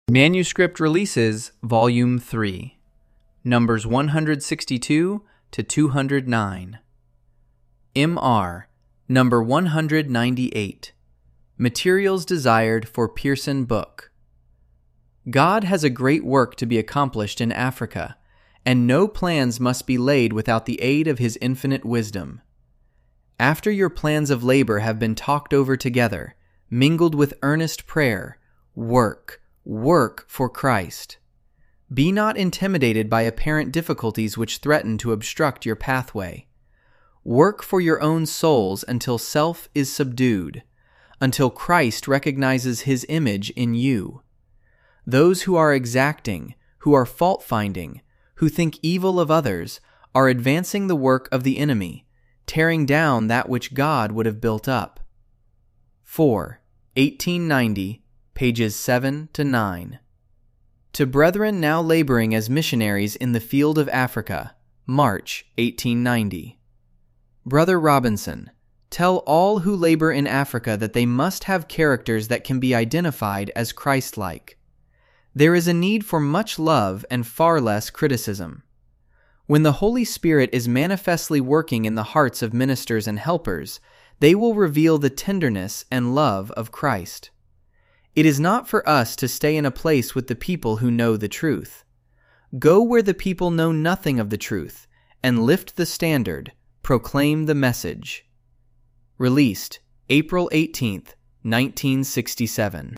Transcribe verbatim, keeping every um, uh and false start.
Manuscript Releases, Volume three, Numbers one hundred sixty-two to two hundred nine. M R, Number one hundred ninety-eight. Materials Desired for Pearson Book. God has a great work to be accomplished in Africa, and no plans must be laid without the aid of His infinite wisdom. After your plans of labor have been talked over together, mingled with earnest prayer, work, work for Christ. Be not intimidated by apparent difficulties which threaten to obstruct your pathway. Work for your own souls until self is subdued, until Christ recognizes His image in you. Those who are exacting, who are fault-finding, who think evil of others, are advancing the work of the enemy, tearing down that which God would have built up. four. eighteen ninety, pages seven to nine. To brethren now laboring as missionaries in the field of Africa, March eighteen ninety. Brother Robinson, tell all who labor in Africa that they must have characters that can be identified as Christ-like. There is a need for much love and far less criticism. When the Holy Spirit is manifestly working in the hearts of ministers and helpers, they will reveal the tenderness and love of Christ. It is not for us to stay in a place with the people who know the truth. Go where the people know nothing of the truth, and lift the standard, proclaim the message. Released April eighteenth, nineteen sixty-seven.